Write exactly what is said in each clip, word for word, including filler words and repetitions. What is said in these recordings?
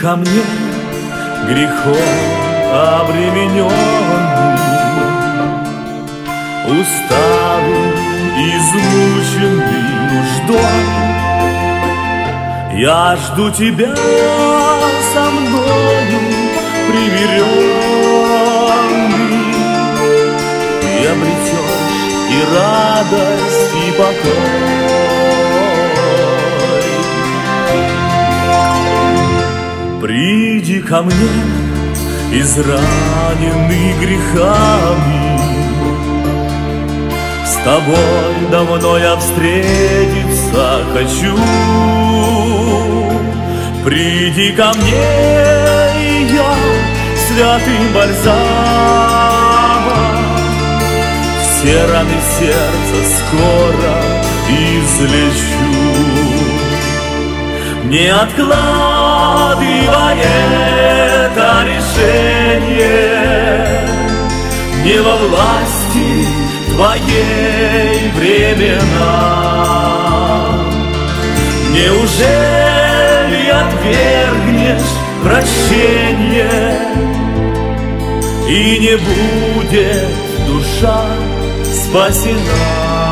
ко мне, грехом обремененный, усталый, измученный нуждой. Я жду тебя со мною примиренный. Ты обретешь и радость, и покой. Приди ко мне, израненный грехами. С тобой давно я встретиться хочу. Приди ко мне, и я святым бальзамом все раны сердца скоро излечу. Не откладывай это решение, не во власти твоей времена. Неужели отвергнешь прощение, и не будет душа спасена,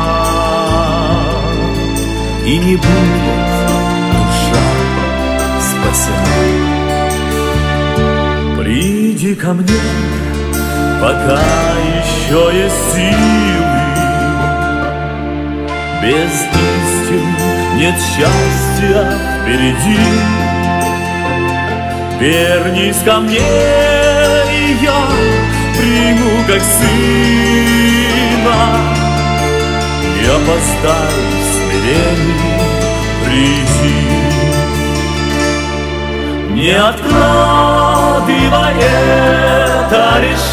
и не будет душа спасена? Приди ко мне, пока еще есть силы. Без истин нет счастья впереди. Вернись ко мне, и я приму как сына. Не опоздай в смирении прийти. Не откладывай это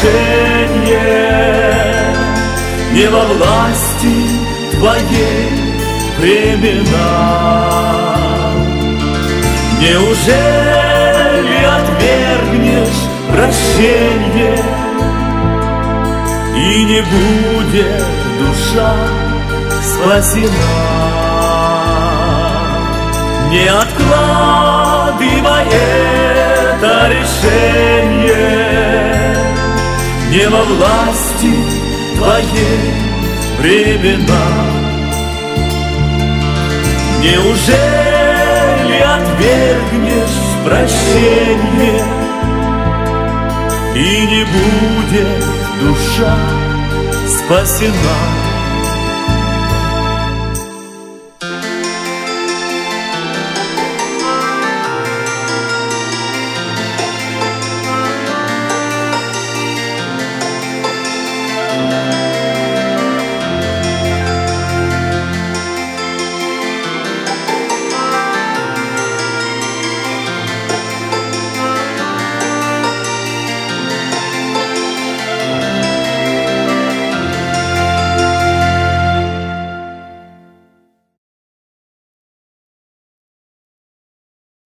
решение, не во власти твоей времена. Неужели отвергнешь прощение, и не будет душа спасена? Не откладывай это решение, не во власти твоей времена. Неужели отвергнешь прощение, и не будет душа спасена?